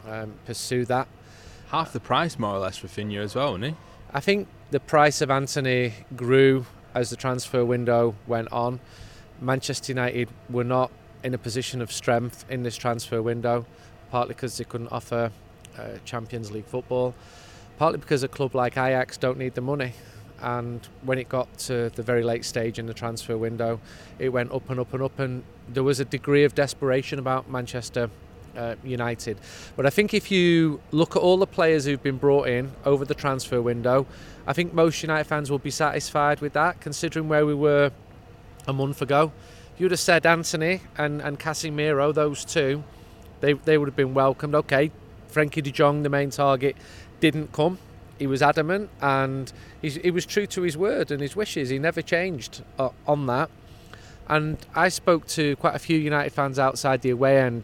pursue that. Half the price, more or less, Rafinha as well, isn't he? I think the price of Anthony grew as the transfer window went on. Manchester United were not in a position of strength in this transfer window, partly because they couldn't offer Champions League football, partly because a club like Ajax don't need the money. And when it got to the very late stage in the transfer window, it went up and up and up, and there was a degree of desperation about Manchester United. But I think if you look at all the players who've been brought in over the transfer window, I think most United fans will be satisfied with that, considering where we were a month ago. If you'd have said Anthony and Casemiro, those two, they would have been welcomed. Okay, Frenkie de Jong, the main target, didn't come. He was adamant, and he was true to his word and his wishes. He never changed on that. And I spoke to quite a few United fans outside the away end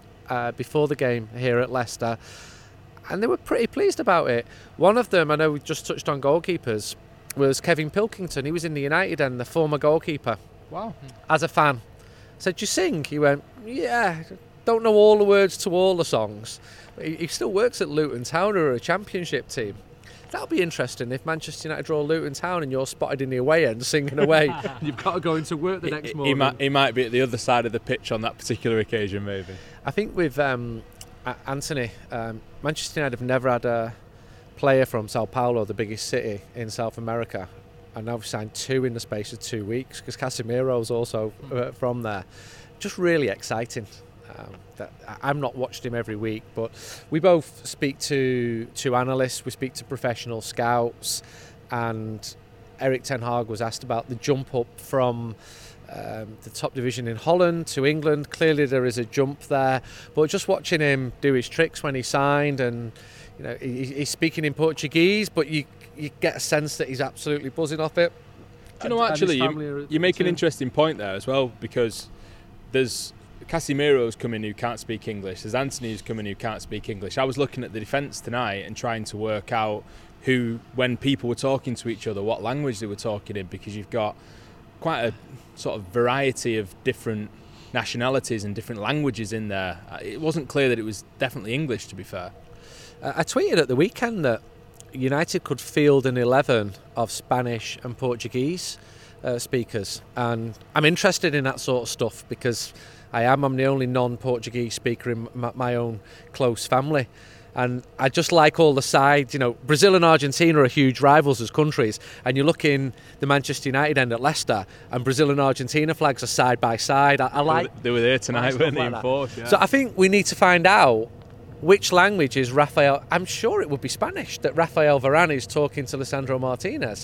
before the game here at Leicester, and they were pretty pleased about it. One of them, I know we just touched on goalkeepers, was Kevin Pilkington. He was in the United end, the former goalkeeper. Wow. As a fan. I said, "Do you sing?" He went, "Yeah, don't know all the words to all the songs." But he still works at Luton Town, or a championship team. That'll be interesting if Manchester United draw Luton Town and you're spotted in the away end singing away. You've got to go into work the next morning. He might be at the other side of the pitch on that particular occasion, maybe. I think with Anthony, Manchester United have never had a player from Sao Paulo, the biggest city in South America, and now we've signed two in the space of 2 weeks, because Casemiro's also from there. Just really exciting. I'm not watched him every week, but we both speak to analysts, we speak to professional scouts, and Erik ten Hag was asked about the jump up from the top division in Holland to England. Clearly there is a jump there, but just watching him do his tricks when he signed, and you know, he's speaking in Portuguese, but you get a sense that he's absolutely buzzing off it. Do you know, actually, you make an interesting point there as well, because there's Casemiro's coming who can't speak English. There's Anthony who's coming who can't speak English. I was looking at the defence tonight and trying to work out who, when people were talking to each other, what language they were talking in, because you've got quite a sort of variety of different nationalities and different languages in there. It wasn't clear that it was definitely English, to be fair. I tweeted at the weekend that United could field an 11 of Spanish and Portuguese speakers, and I'm interested in that sort of stuff because I'm the only non-Portuguese speaker in my own close family, and I just like all the sides. You know, Brazil and Argentina are huge rivals as countries, and you look in the Manchester United end at Leicester, and Brazil and Argentina flags are side by side. I like they were there tonight, weren't they? In force, yeah. So I think we need to find out which language is Rafael. I'm sure it would be Spanish that Rafael Varane is talking to Lisandro Martinez,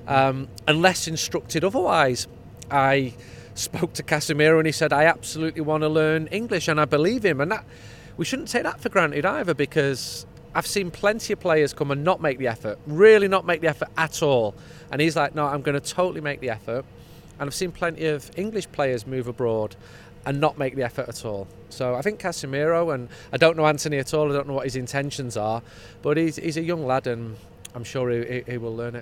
unless instructed otherwise. I spoke to Casemiro and he said, I absolutely want to learn English, and I believe him. And that, we shouldn't take that for granted either, because I've seen plenty of players come and not make the effort, really not make the effort at all. And he's like, no, I'm going to totally make the effort. And I've seen plenty of English players move abroad and not make the effort at all. So I think Casemiro, and I don't know Anthony at all, I don't know what his intentions are, but he's a young lad, and I'm sure he will learn it.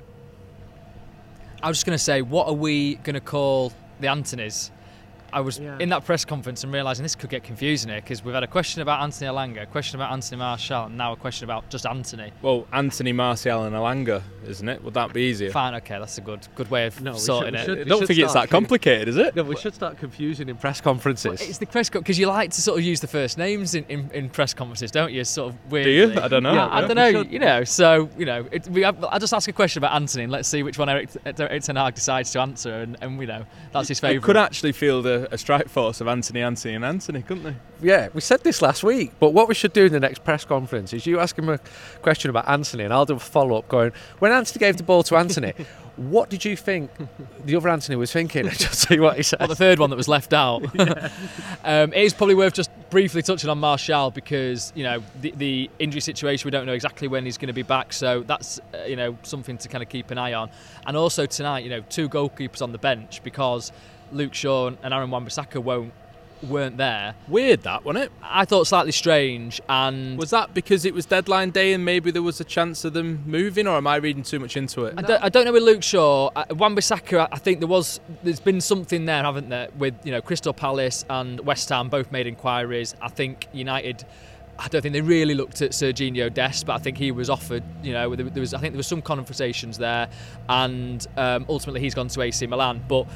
I was just going to say, what are we going to call the Anthonys? I was in that press conference and realising this could get confusing here, because we've had a question about Anthony Elanga, a question about Anthony Martial, and now a question about just Anthony. Well, Anthony, Martial and Elanga, isn't it? Would that be easier? Fine, okay, that's a good way of sorting it. I don't think it's that complicated, is it? No, we should start confusing in press conferences. Well, it's the press because you like to sort of use the first names in press conferences, don't you? Sort of weirdly. Do you? I don't know. Yeah, I don't know. You know, so you know, I'll just ask a question about Anthony, and let's see which one Erik ten Hag decides to answer, and you know, that's his favourite. I could actually field a strike force of Anthony, couldn't they? Yeah, we said this last week, but what we should do in the next press conference is you ask him a question about Anthony and I'll do a follow-up going, when Anthony gave the ball to Anthony, what did you think the other Anthony was thinking? Just see what he said. Well, the third one that was left out. It is probably worth just briefly touching on Martial because, the injury situation, we don't know exactly when he's going to be back, so that's, something to kind of keep an eye on. And also tonight, 2 goalkeepers on the bench because Luke Shaw and Aaron Wan-Bissaka weren't there. Weird that, wasn't it? I thought slightly strange. And was that because it was deadline day and maybe there was a chance of them moving, or am I reading too much into it? I don't know with Luke Shaw. Wan-Bissaka, I think there's been something there, haven't there, with Crystal Palace and West Ham both made inquiries. I think United, I don't think they really looked at Serginho Dest, but I think he was offered. There was some conversations there, and ultimately he's gone to AC Milan. But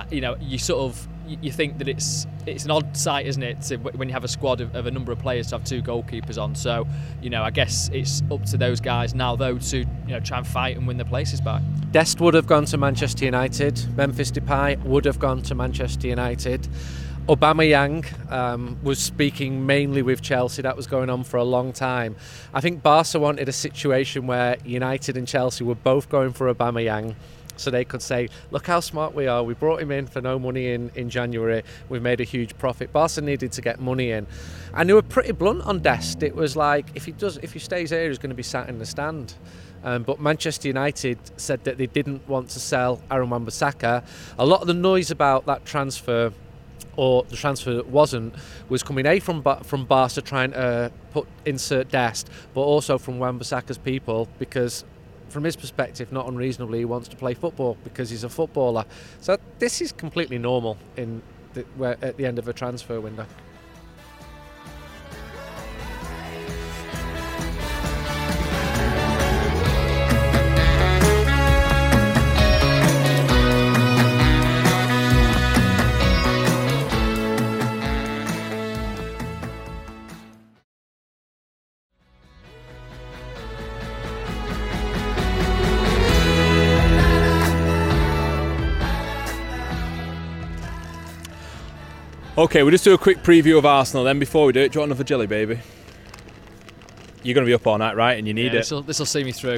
you think that it's an odd sight, isn't it, when you have a squad of a number of players to have 2 goalkeepers on. So I guess it's up to those guys now though to try and fight and win their places back. Dest would have gone to Manchester United. Memphis Depay would have gone to Manchester United. Aubameyang was speaking mainly with Chelsea. That was going on for a long time. I think Barca wanted a situation where United and Chelsea were both going for Aubameyang, so they could say, look how smart we are. We brought him in for no money in January. We made a huge profit. Barca needed to get money in. And they were pretty blunt on Dest. It was like, if he stays here, he's going to be sat in the stand. But Manchester United said that they didn't want to sell Aaron Wan-Bissaka. A lot of the noise about that transfer, or the transfer that wasn't, was coming from Barca trying to insert Dest, but also from Wan-Bissaka's people, because from his perspective, not unreasonably, he wants to play football because he's a footballer. So this is completely normal at the end of a transfer window. Okay, we'll just do a quick preview of Arsenal then. Before we do it, do you want another jelly, baby? You're going to be up all night, right? And you need it. This will see me through.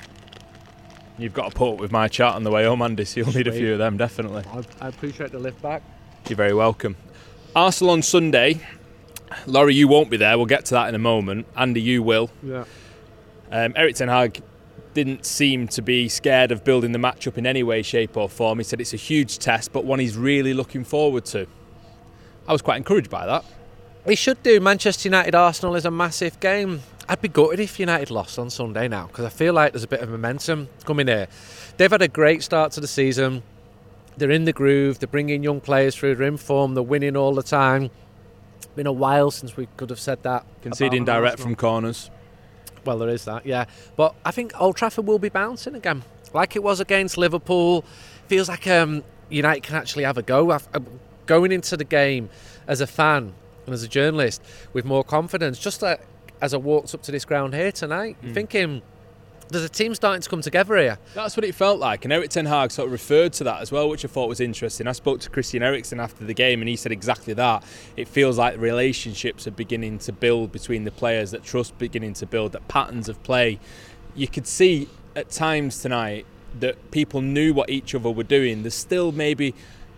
You've got to put up with my chat on the way home, Andy, so you'll need a few of them, definitely. I appreciate the lift back. You're very welcome. Arsenal on Sunday. Laurie, you won't be there. We'll get to that in a moment. Andy, you will. Yeah. Erik ten Hag didn't seem to be scared of building the match up in any way, shape or form. He said it's a huge test, but one he's really looking forward to. I was quite encouraged by that. We should do. Manchester United-Arsenal is a massive game. I'd be gutted if United lost on Sunday now, because I feel like there's a bit of momentum coming here. They've had a great start to the season. They're in the groove. They're bringing young players through. They're in form. They're winning all the time. Been a while since we could have said that. Conceding direct from corners. Well, there is that, yeah. But I think Old Trafford will be bouncing again, like it was against Liverpool. Feels like United can actually have a go. Going into the game as a fan and as a journalist with more confidence, just as I walked up to this ground here tonight, thinking there's a team starting to come together here. That's what it felt like, and Erik ten Hag sort of referred to that as well, which I thought was interesting. I spoke to Christian Eriksen after the game and he said exactly that. It feels like relationships are beginning to build between the players, that trust beginning to build, that patterns of play. You could see at times tonight that people knew what each other were doing. There's still maybe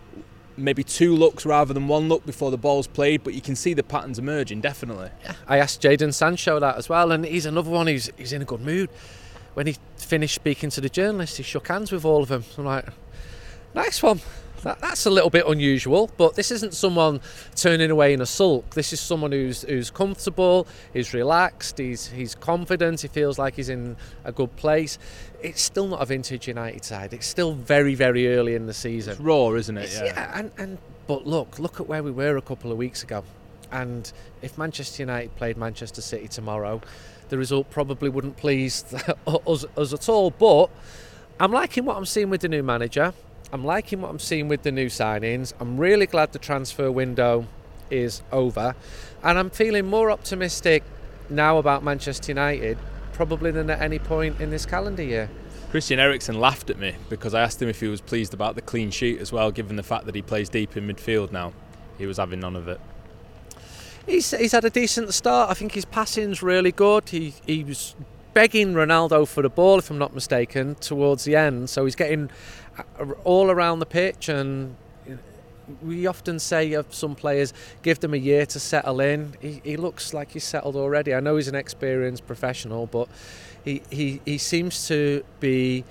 2 looks rather than 1 look before the ball's played, but you can see the patterns emerging, definitely. Yeah. I asked Jadon Sancho that as well, and he's another one who's in a good mood. When he finished speaking to the journalists, he shook hands with all of them. I'm like, nice one. That's a little bit unusual, but this isn't someone turning away in a sulk. This is someone who's comfortable, he's relaxed, he's confident, he feels like he's in a good place. It's still not a vintage United side. It's still very, very early in the season. It's raw, isn't it? Yeah. But look at where we were a couple of weeks ago. And if Manchester United played Manchester City tomorrow, the result probably wouldn't please us at all. But I'm liking what I'm seeing with the new manager. I'm liking what I'm seeing with the new signings. I'm really glad the transfer window is over. And I'm feeling more optimistic now about Manchester United probably than at any point in this calendar year. Christian Eriksen laughed at me because I asked him if he was pleased about the clean sheet as well, given the fact that he plays deep in midfield now. he was having none of it. He's had a decent start. I think his passing's really good. He was begging Ronaldo for the ball, if I'm not mistaken, towards the end. So he's getting all around the pitch, and we often say of some players, give them a year to settle in. He looks like he's settled already. I know he's an experienced professional, but he seems to be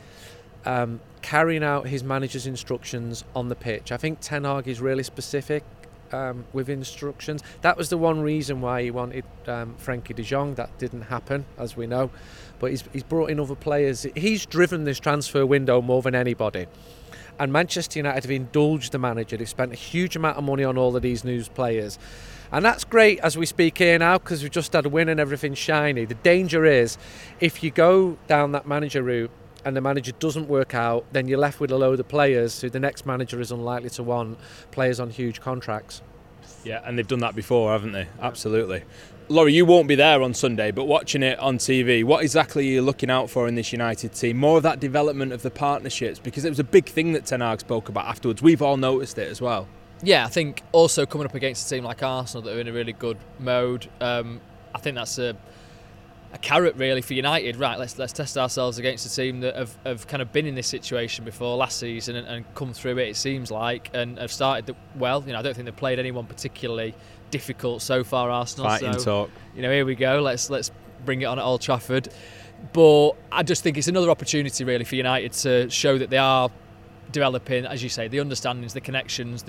carrying out his manager's instructions on the pitch. I think Ten Hag is really specific with instructions. That was the one reason why he wanted Frankie de Jong. That didn't happen, as we know. But he's brought in other players. He's driven this transfer window more than anybody. And Manchester United have indulged the manager. They've spent a huge amount of money on all of these new players. And that's great as we speak here now, because we've just had a win and everything's shiny. The danger is, if you go down that manager route and the manager doesn't work out, then you're left with a load of players who the next manager is unlikely to want, players on huge contracts. Yeah, and they've done that before, haven't they? Absolutely. Laurie, you won't be there on Sunday, but watching it on TV, what exactly are you looking out for in this United team? More of that development of the partnerships, because it was a big thing that Ten Hag spoke about afterwards. We've all noticed it as well. Yeah, I think also coming up against a team like Arsenal that are in a really good mode, I think that's a carrot really for United. Right, let's test ourselves against a team that have kind of been in this situation before last season and come through it seems like, and have started well. I don't think they've played anyone particularly difficult so far, Arsenal. Fighting talk. Here we go. Let's bring it on at Old Trafford. But I just think it's another opportunity really for United to show that they are developing, as you say, the understandings, the connections,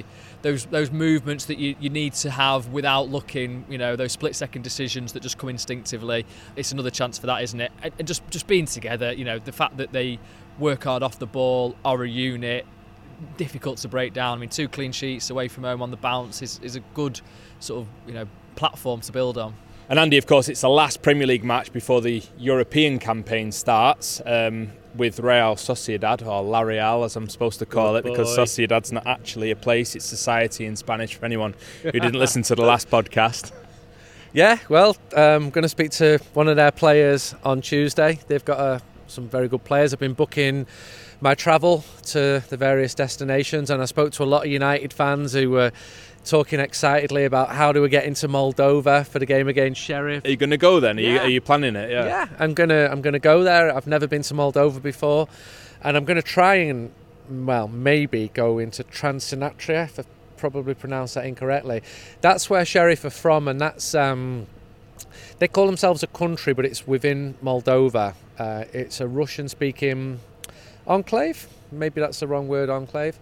those movements that you need to have without looking, those split-second decisions that just come instinctively. It's another chance for that, isn't it? And just being together, the fact that they work hard off the ball, are a unit, difficult to break down. I mean, 2 clean sheets away from home on the bounce is a good sort of, platform to build on. And Andy, of course, it's the last Premier League match before the European campaign starts. With Real Sociedad, or La Real as I'm supposed to call it, because Sociedad's not actually a place, it's society in Spanish for anyone who didn't listen to the last podcast. Yeah, well, I'm going to speak to one of their players on Tuesday. They've got some very good players. I've been booking my travel to the various destinations, and I spoke to a lot of United fans who were talking excitedly about how do we get into Moldova for the game against Sheriff. Are you going to go then? Are you planning it? Yeah, I'm gonna go there. I've never been to Moldova before, and I'm going to try and maybe go into Transnistria, if I probably pronounced that incorrectly. That's where Sheriff are from, and that's they call themselves a country, but it's within Moldova. It's a Russian-speaking enclave. Maybe that's the wrong word, enclave,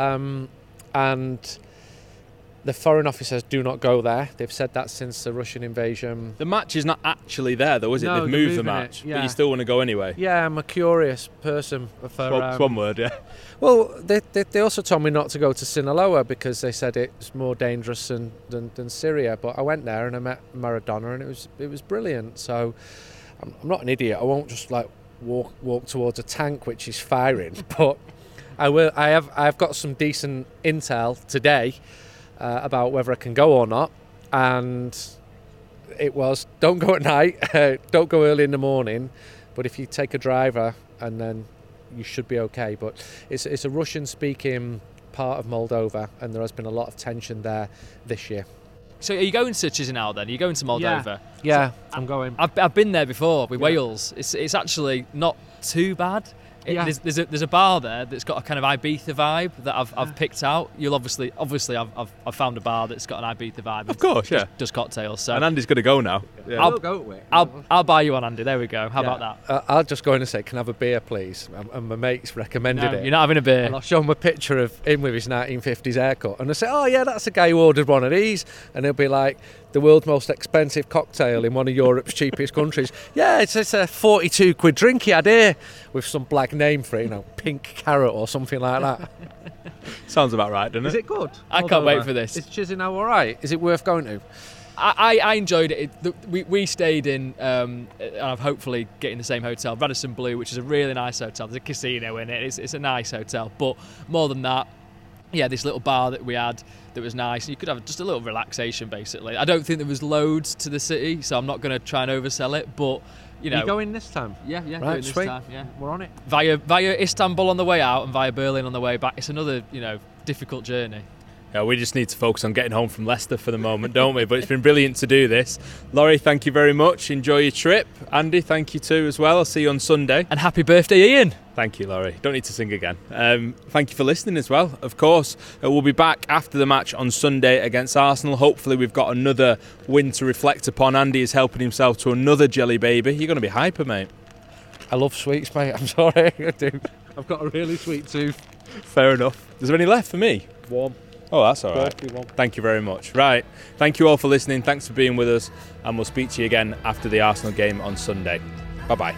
and the foreign officers do not go there. They've said that since the Russian invasion. The match is not actually there, though, is it? No, They've moved the match, but you still want to go anyway. Yeah, I'm a curious person. It's one word, yeah. Well, they also told me not to go to Sinaloa because they said it's more dangerous than Syria. But I went there and I met Maradona, and it was brilliant. So I'm not an idiot. I won't just walk towards a tank which is firing, but I will. I've got some decent intel today about whether I can go or not, and it was don't go at night, don't go early in the morning, but if you take a driver, and then you should be okay. But it's a Russian-speaking part of Moldova, and there has been a lot of tension there this year. So are you going to Chisinau then? Are you going to Moldova? Yeah, I'm going. I've been there before with Wales. It's actually not too bad. There's a bar there that's got a kind of Ibiza vibe that I've picked out. You'll obviously I've found a bar that's got an Ibiza vibe. Of course, yeah. Does cocktails. So and Andy's going to go now. Yeah. I'll go with. I'll buy you one, Andy. There we go. How about that? I'll just go in and say, can I have a beer, please? And my mates recommended it. You're not having a beer. And I'll show him a picture of him with his 1950s haircut, and I say, oh yeah, that's the guy who ordered one of these, and he'll be like, the world's most expensive cocktail in one of Europe's cheapest countries. Yeah, it's a 42 quid drink he had here with some black name for it, Pink Carrot or something like that. Sounds about right, doesn't it? Is it good? I can't wait for this. Is Chisinau all right? Is it worth going to? I enjoyed it. We stayed in, and I'm hopefully getting the same hotel, Radisson Blu, which is a really nice hotel. There's a casino in it. It's a nice hotel. But more than that, this little bar that we had that was nice. You could have just a little relaxation, basically. I don't think there was loads to the city, so I'm not going to try and oversell it. But you going this time? Yeah, right, this sweet. time. Yeah, we're on it. Via Istanbul on the way out and via Berlin on the way back. It's another difficult journey. Yeah, we just need to focus on getting home from Leicester for the moment, don't we? But it's been brilliant to do this. Laurie, thank you very much. Enjoy your trip. Andy, thank you too as well. I'll see you on Sunday. And happy birthday, Ian. Thank you, Laurie. Don't need to sing again. Thank you for listening as well. Of course, we'll be back after the match on Sunday against Arsenal. Hopefully we've got another win to reflect upon. Andy is helping himself to another jelly baby. You're going to be hyper, mate. I love sweets, mate. I'm sorry, I do. I've got a really sweet tooth. Fair enough. Is there any left for me? One. Oh, that's all right. Thank you very much. Right. Thank you all for listening. Thanks for being with us. And we'll speak to you again after the Arsenal game on Sunday. Bye-bye.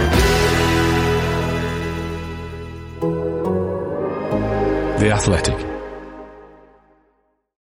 The Athletic.